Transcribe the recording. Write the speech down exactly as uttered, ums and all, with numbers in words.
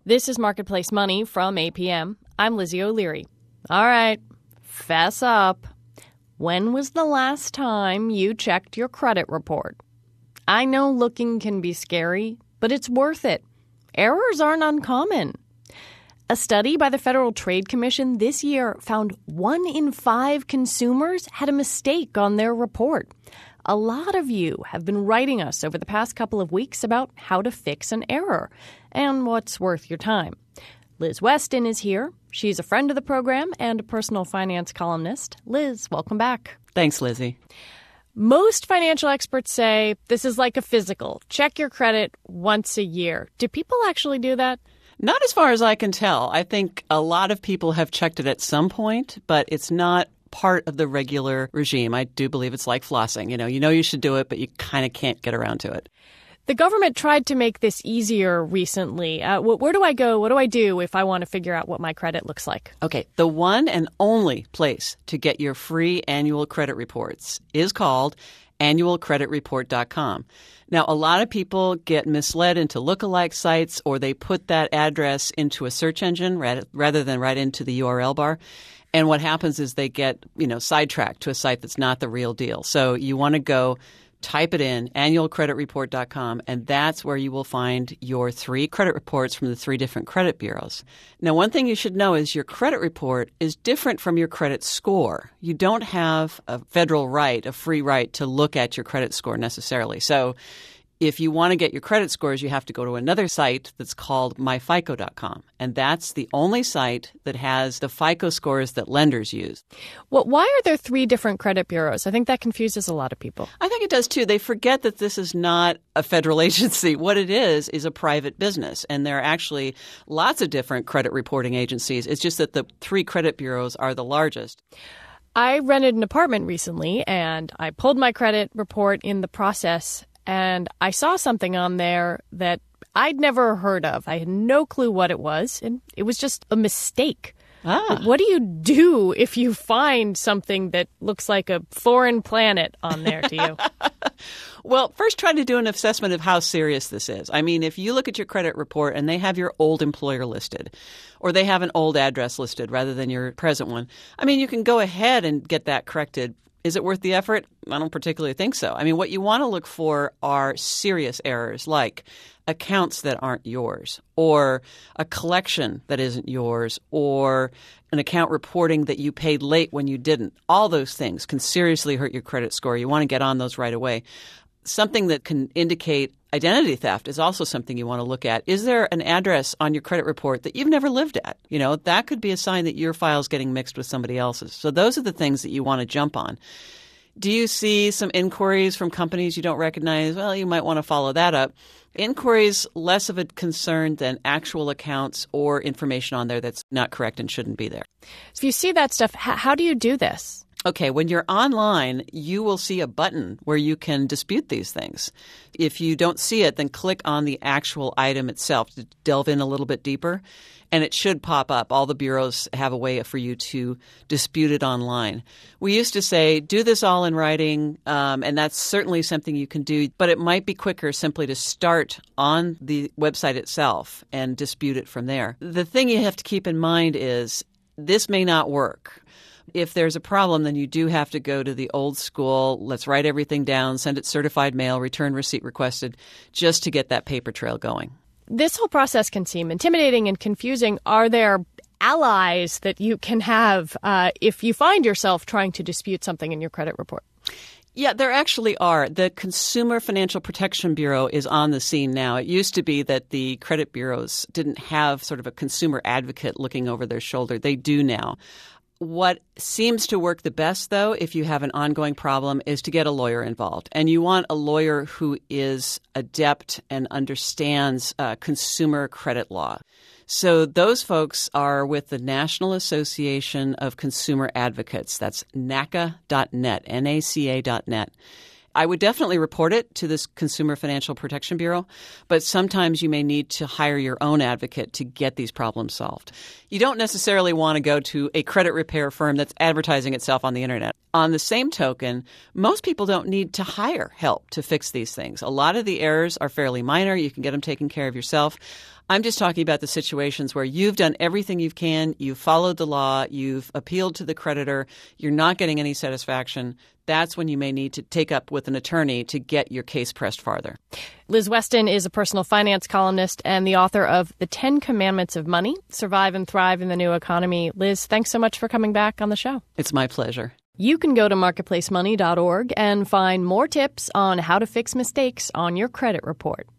This is Marketplace Money from A P M. I'm Lizzie O'Leary. All right, fess up. When was the last time you checked your credit report? I know looking can be scary, but it's worth it. Errors aren't uncommon. A study by the Federal Trade Commission this year found one in five consumers had a mistake on their report. A lot of you have been writing us over the past couple of weeks about how to fix an error and what's worth your time. Liz Weston is here. She's a friend of the program and a personal finance columnist. Liz, welcome back. Thanks, Lizzie. Most financial experts say this is like a physical. Check your credit once a year. Do people actually do that? Not as far as I can tell. I think a lot of people have checked it at some point, but it's not part of the regular regime. I do believe it's like flossing. You know, you know you should do it, but you kind of can't get around to it. The government tried to make this easier recently. Uh, wh- where do I go? What do I do if I want to figure out what my credit looks like? Okay, the one and only place to get your free annual credit reports is called annual credit report dot com. Now, a lot of people get misled into lookalike sites, or they put that address into a search engine rather than right into the U R L bar. And what happens is they get, you know, sidetracked to a site that's not the real deal. So you want to go type it in, annual credit report dot com, and that's where you will find your three credit reports from the three different credit bureaus. Now, one thing you should know is your credit report is different from your credit score. You don't have a federal right, a free right to look at your credit score necessarily. So if you want to get your credit scores, you have to go to another site that's called my fico dot com. And that's the only site that has the FICO scores that lenders use. Well, why are there three different credit bureaus? I think that confuses a lot of people. I think it does, too. They forget that this is not a federal agency. What it is is a private business. And there are actually lots of different credit reporting agencies. It's just that the three credit bureaus are the largest. I rented an apartment recently, and I pulled my credit report in the process. And I saw something on there that I'd never heard of. I had no clue what it was, and it was just a mistake. Ah. What do you do if you find something that looks like a foreign planet on there to you? Well, first try to do an assessment of how serious this is. I mean, if you look at your credit report and they have your old employer listed, or they have an old address listed rather than your present one, I mean, you can go ahead and get that corrected. Is it worth the effort? I don't particularly think so. I mean, what you want to look for are serious errors like accounts that aren't yours, or a collection that isn't yours, or an account reporting that you paid late when you didn't. All those things can seriously hurt your credit score. You want to get on those right away. Something that can indicate identity theft is also something you want to look at. Is there an address on your credit report that you've never lived at? You know, that could be a sign that your file is getting mixed with somebody else's. So those are the things that you want to jump on. Do you see some inquiries from companies you don't recognize? Well, you might want to follow that up. Inquiries, less of a concern than actual accounts or information on there that's not correct and shouldn't be there. If you see that stuff, how, how do you do this? Okay, when you're online, you will see a button where you can dispute these things. If you don't see it, then click on the actual item itself to delve in a little bit deeper, and it should pop up. All the bureaus have a way for you to dispute it online. We used to say, do this all in writing, um, and that's certainly something you can do, but it might be quicker simply to start on the website itself and dispute it from there. The thing you have to keep in mind is this may not work. If there's a problem, then you do have to go to the old school, let's write everything down, send it certified mail, return receipt requested, just to get that paper trail going. This whole process can seem intimidating and confusing. Are there allies that you can have uh, if you find yourself trying to dispute something in your credit report? Yeah, there actually are. The Consumer Financial Protection Bureau is on the scene now. It used to be that the credit bureaus didn't have sort of a consumer advocate looking over their shoulder. They do now. What seems to work the best, though, if you have an ongoing problem, is to get a lawyer involved. And you want a lawyer who is adept and understands uh, consumer credit law. So those folks are with the National Association of Consumer Advocates. That's N A C A dot net, N A C A dot net. I would definitely report it to this Consumer Financial Protection Bureau, but sometimes you may need to hire your own advocate to get these problems solved. You don't necessarily want to go to a credit repair firm that's advertising itself on the internet. On the same token, most people don't need to hire help to fix these things. A lot of the errors are fairly minor. You can get them taken care of yourself. I'm just talking about the situations where you've done everything you can, you've followed the law, you've appealed to the creditor, you're not getting any satisfaction. That's when you may need to take up with an attorney to get your case pressed farther. Liz Weston is a personal finance columnist and the author of The Ten Commandments of Money, Survive and Thrive in the New Economy. Liz, thanks so much for coming back on the show. It's my pleasure. You can go to marketplace money dot org and find more tips on how to fix mistakes on your credit report.